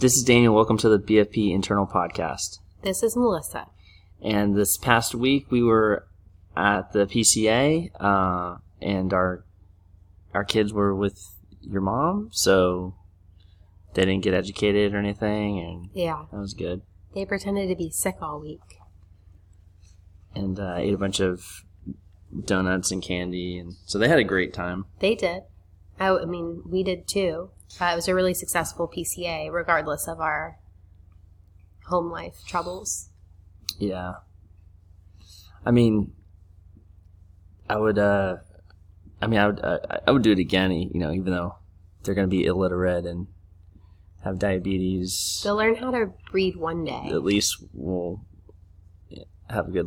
This is Daniel. Welcome to the BFP Internal Podcast. This is Melissa. And this past week we were at the PCA, and our kids were with your mom, so they didn't get educated or anything, and yeah, that was good. They pretended to be sick all week. And ate a bunch of donuts and candy, and so they had a great time. They did. I mean, we did too. It was a really successful PCA, regardless of our home life troubles. Yeah. I mean, I would do it again, even though they're going to be illiterate and have diabetes. They'll learn how to read one day. At least we'll have a good,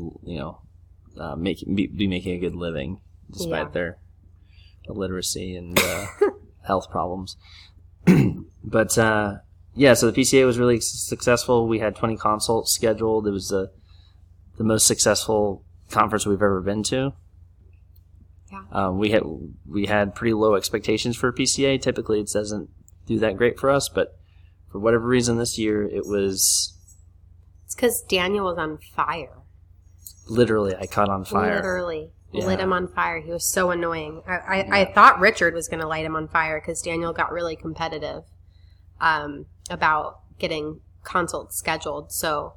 be making a good living despite their illiteracy and health problems. But, so the PCA was really successful. We had 20 consults scheduled. It was the most successful conference we've ever been to. Yeah. We had pretty low expectations for PCA. Typically, it doesn't do that great for us, but for whatever reason this year, it was... It's because Daniel was on fire. Literally, I caught on fire. Literally. Yeah. Lit him on fire. He was so annoying. I thought Richard was going to light him on fire because Daniel got really competitive about getting consults scheduled. So,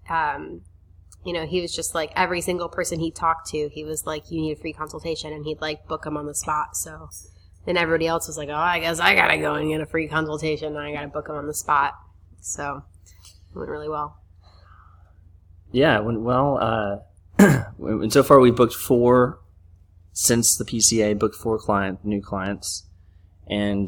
he was just like, every single person he talked to, he was like, you need a free consultation, and he'd like book them on the spot. So then everybody else was like, oh, I guess I got to go and get a free consultation, and I got to book them on the spot. So it went really well. Yeah, it went well. And so far, we booked 4 since the PCA. Booked 4 new clients, and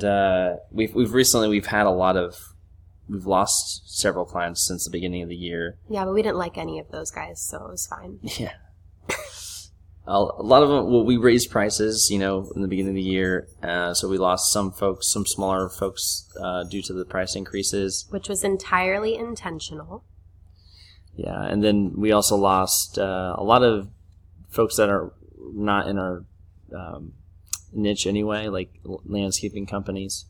we've lost several clients since the beginning of the year. Yeah, but we didn't like any of those guys, so it was fine. Yeah, a lot of them. Well, we raised prices, in the beginning of the year, so we lost some smaller folks, due to the price increases, which was entirely intentional. Yeah, and then we also lost a lot of folks that are not in our niche anyway, like landscaping companies.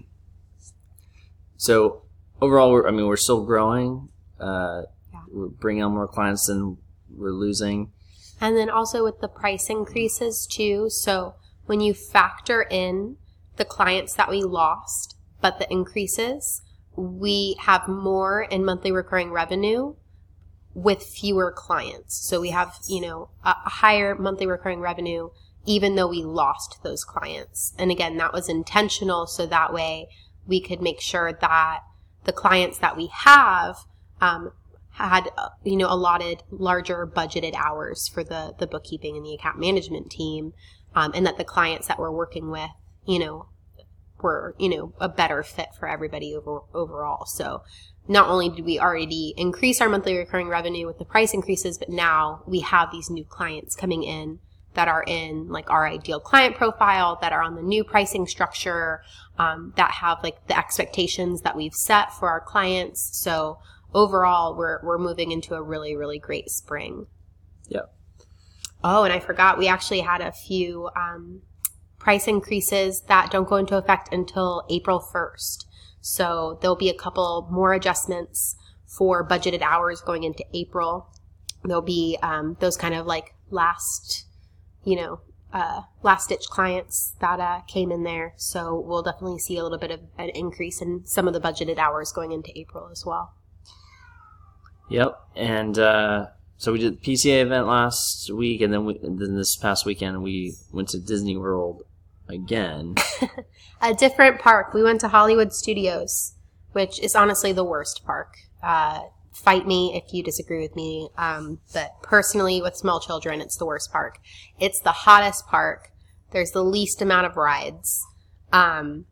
So overall, we're still growing. We're bringing on more clients than we're losing. And then also with the price increases too. So when you factor in the clients that we lost, but the increases, we have more in monthly recurring revenue with fewer clients. So we have, a higher monthly recurring revenue, even though we lost those clients. And again, that was intentional. So that way we could make sure that the clients that we have, had, allotted larger budgeted hours for the bookkeeping and the account management team. And that the clients that we're working with, were, a better fit for everybody overall. So not only did we already increase our monthly recurring revenue with the price increases, but now we have these new clients coming in that are in like our ideal client profile, that are on the new pricing structure, that have like the expectations that we've set for our clients. So overall, we're moving into a really, really great spring. Yeah. Oh, and I forgot, we actually had a few price increases that don't go into effect until April 1st. So there'll be a couple more adjustments for budgeted hours going into April. There'll be those kind of like last ditch clients that came in there. So we'll definitely see a little bit of an increase in some of the budgeted hours going into April as well. Yep. And so we did the PCA event last week, and then this past weekend we went to Disney World again. A different park. We went to Hollywood Studios, which is honestly the worst park. Fight me if you disagree with me. But personally, with small children, it's the worst park. It's the hottest park. There's the least amount of rides. Okay.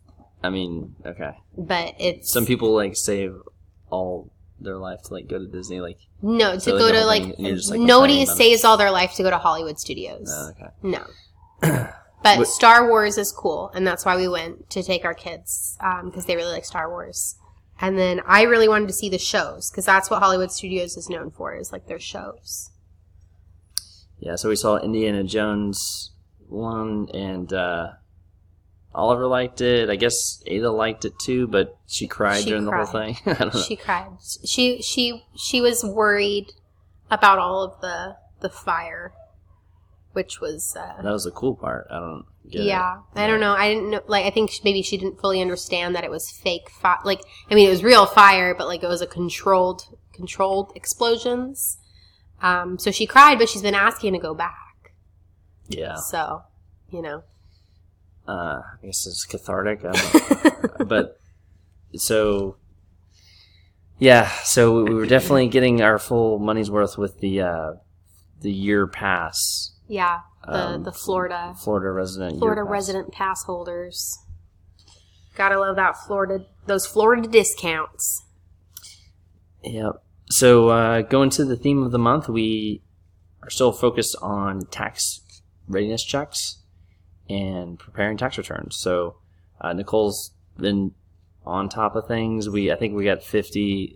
But it's... Some people, save all their life to, go to Disney, No, to so go to, nobody saves all their life to go to Hollywood Studios. Oh, okay. No. But Star Wars is cool, and that's why we went to take our kids, because they really like Star Wars. And then I really wanted to see the shows, because that's what Hollywood Studios is known for, is their shows. Yeah, so we saw Indiana Jones 1 and Oliver liked it. I guess Ada liked it too, but she cried during the whole thing. I don't know. She cried. She was worried about all of the fire, which was that was the cool part. I don't get it. I don't know. I didn't know. Like, I think maybe she didn't fully understand that it was fake fire. Like, I mean, it was real fire, but like it was a controlled explosions. So she cried, but she's been asking to go back. Yeah. So, you know. I guess it's cathartic. But so, yeah. So we were definitely getting our full money's worth with the year pass. Yeah, the Florida resident pass holders. Gotta love those Florida discounts. Yep. So going to the theme of the month, we are still focused on tax readiness checks and preparing tax returns. So Nicole's been on top of things. I think we got 50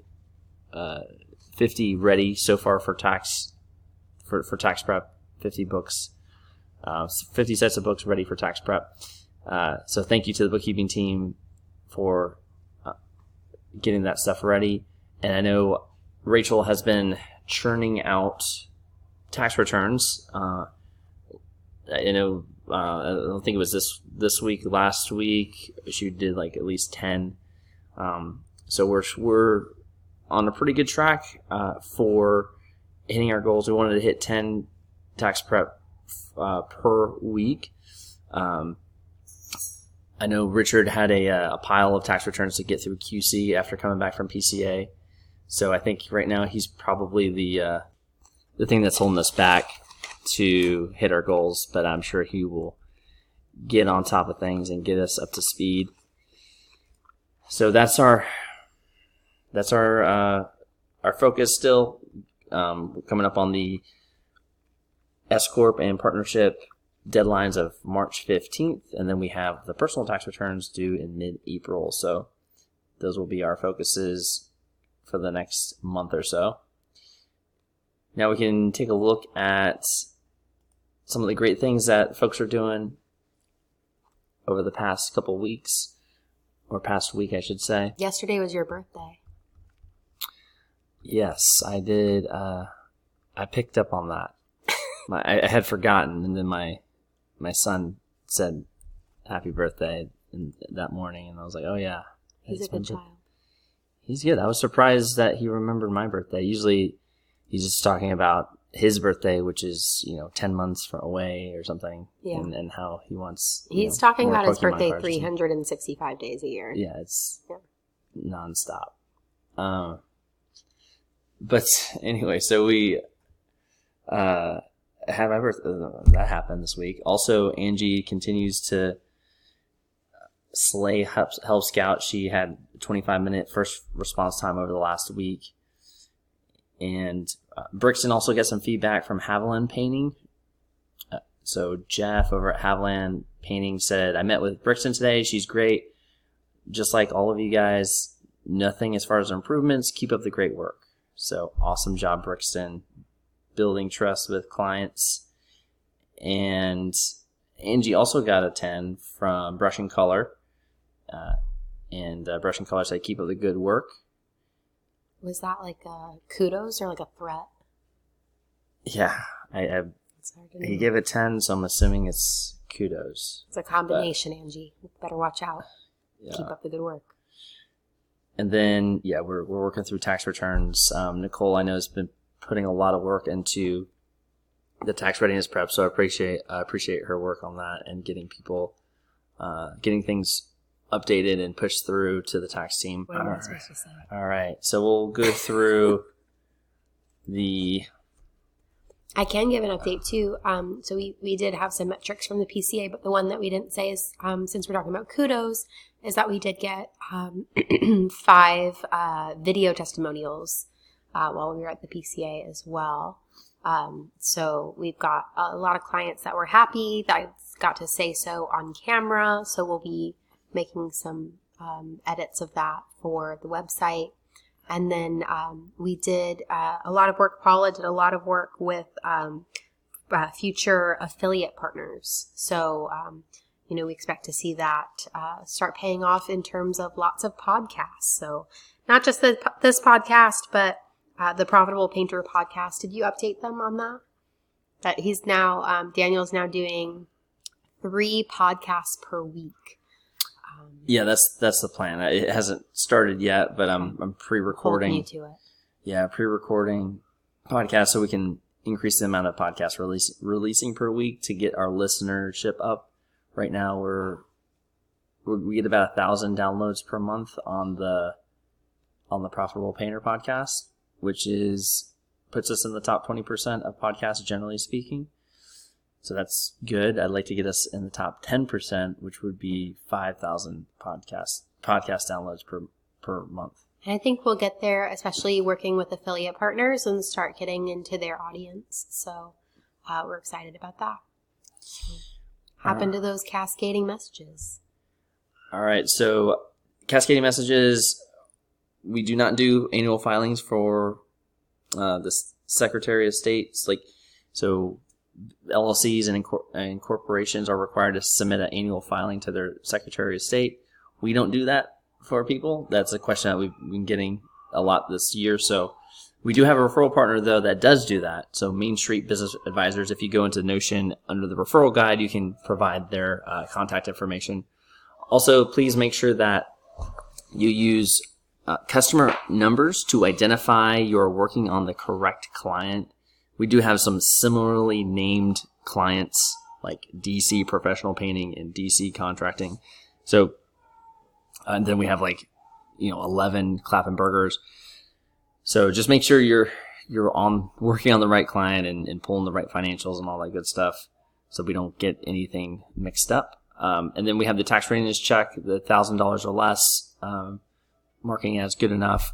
ready so far for tax prep. 50 books, 50 sets of books ready for tax prep. So thank you to the bookkeeping team for getting that stuff ready. And I know Rachel has been churning out tax returns. I don't think it was this week. Last week she did like at least 10. So we're on a pretty good track for hitting our goals. We wanted to hit 10 tax prep per week. I know Richard had a pile of tax returns to get through QC after coming back from PCA. So I think right now he's probably the thing that's holding us back to hit our goals, but I'm sure he will get on top of things and get us up to speed. So that's our focus still. Coming up on the S Corp and partnership deadlines of March 15th, and then we have the personal tax returns due in mid-April. So those will be our focuses for the next month or so. Now we can take a look at some of the great things that folks are doing over the past couple weeks, or past week, I should say. Yesterday was your birthday. Yes, I did. I picked up on that. I had forgotten, and then my son said happy birthday that morning, and I was like, oh yeah. He's a good child. He's good. I was surprised that he remembered my birthday. Usually he's just talking about his birthday, which is, 10 months away or something. Yeah. And how he wants. He's talking about his birthday 365 days a year. Yeah, it's nonstop. But anyway, so we had my birthday. That happened this week. Also, Angie continues to slay Help Scout. She had a 25-minute first response time over the last week. And Brixton also got some feedback from Haviland Painting. So Jeff over at Haviland Painting said, I met with Brixton today. She's great. Just like all of you guys, nothing as far as improvements. Keep up the great work. So awesome job, Brixton, building trust with clients. And Angie also got a 10 from Brush and Color. And Brush and Color said, keep up the good work. Was that like a kudos or like a threat? Yeah. He gave it 10, so I'm assuming it's kudos. It's a combination, Angie. Better watch out. Yeah. Keep up the good work. And then, we're working through tax returns. Nicole, I know, has been putting a lot of work into the tax readiness prep, so I appreciate her work on that and getting people, getting things updated and pushed through to the tax team. What am I supposed to say? All right, so we'll go through I can give an update too. So we did have some metrics from the PCA, but the one that we didn't say is, since we're talking about kudos, is that we did get 5 video testimonials while we were at the PCA as well. So we've got a lot of clients that were happy that got to say so on camera. So we'll be making some edits of that for the website. And then we did a lot of work. Paula did a lot of work with future affiliate partners. So we expect to see that start paying off in terms of lots of podcasts. So not just this podcast, but the Profitable Painter podcast. Did you update them on that? That he's now, Daniel's now doing 3 podcasts per week. Yeah, that's the plan. It hasn't started yet, but I'm pre-recording. Holding you to it. Yeah, pre-recording podcasts so we can increase the amount of podcasts releasing per week to get our listenership up. Right now, we get about 1,000 downloads per month on the Profitable Painter podcast, which puts us in the top 20% of podcasts, generally speaking. So that's good. I'd like to get us in the top 10%, which would be 5,000 podcast downloads per month. And I think we'll get there, especially working with affiliate partners and start getting into their audience. So we're excited about that. So, happened to those cascading messages. All right. So cascading messages, we do not do annual filings for the Secretary of State. So LLCs and corporations are required to submit an annual filing to their Secretary of State. We don't do that for people. That's a question that we've been getting a lot this year. So we do have a referral partner, though, that does do that. So Main Street Business Advisors, if you go into Notion under the referral guide, you can provide their contact information. Also, please make sure that you use customer numbers to identify you're working on the correct client. We do have some similarly named clients like DC Professional Painting and DC Contracting. So, and then we have 11 Klappenbergers. So just make sure you're working on the right client and pulling the right financials and all that good stuff, so we don't get anything mixed up. And then we have the tax readiness check, the $1,000 or less, marking as good enough.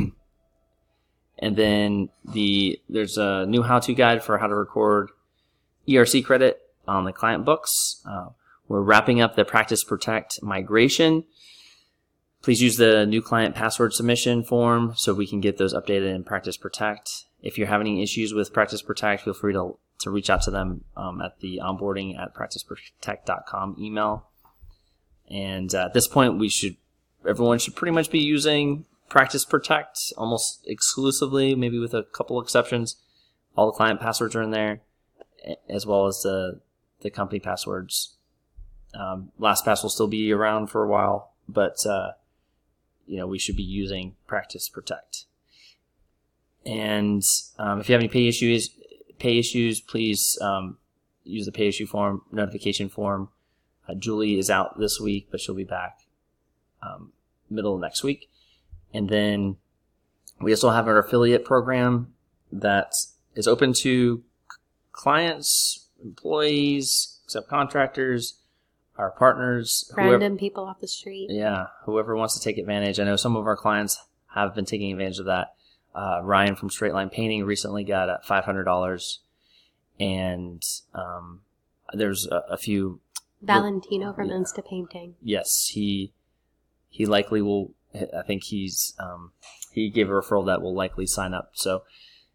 And then there's a new how-to guide for how to record ERC credit on the client books. We're wrapping up the Practice Protect migration. Please use the new client password submission form so we can get those updated in Practice Protect. If you're having issues with Practice Protect, feel free to reach out to them at the onboarding@practiceprotect.com email. And at this point, everyone should pretty much be using Practice Protect almost exclusively, maybe with a couple exceptions. All the client passwords are in there, as well as the company passwords. LastPass will still be around for a while, but we should be using Practice Protect. And if you have any pay issues, please use the pay issue form, notification form. Julie is out this week, but she'll be back middle of next week. And then we also have our affiliate program that is open to clients, employees, subcontractors, our partners. Random people off the street. Yeah, whoever wants to take advantage. I know some of our clients have been taking advantage of that. Ryan from Straight Line Painting recently got $500. And there's a few. Valentino from Insta Painting. Yes, he likely will. I think he gave a referral that will likely sign up. So,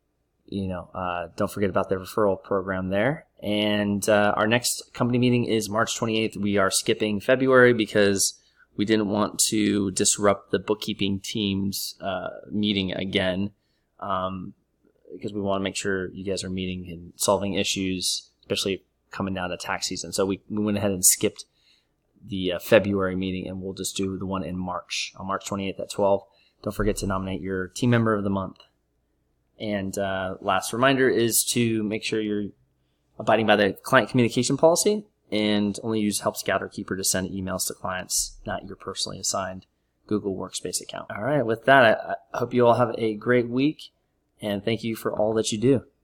don't forget about the referral program there. And our next company meeting is March 28th. We are skipping February because we didn't want to disrupt the bookkeeping team's meeting again, because we want to make sure you guys are meeting and solving issues, especially coming down to tax season. So we went ahead and skipped the February meeting, and we'll just do the one in March, on March 28th at 12. Don't forget to nominate your team member of the month. And last reminder is to make sure you're abiding by the client communication policy and only use Help Scout or Keeper to send emails to clients, not your personally assigned Google Workspace account. All right, with that, I hope you all have a great week, and thank you for all that you do.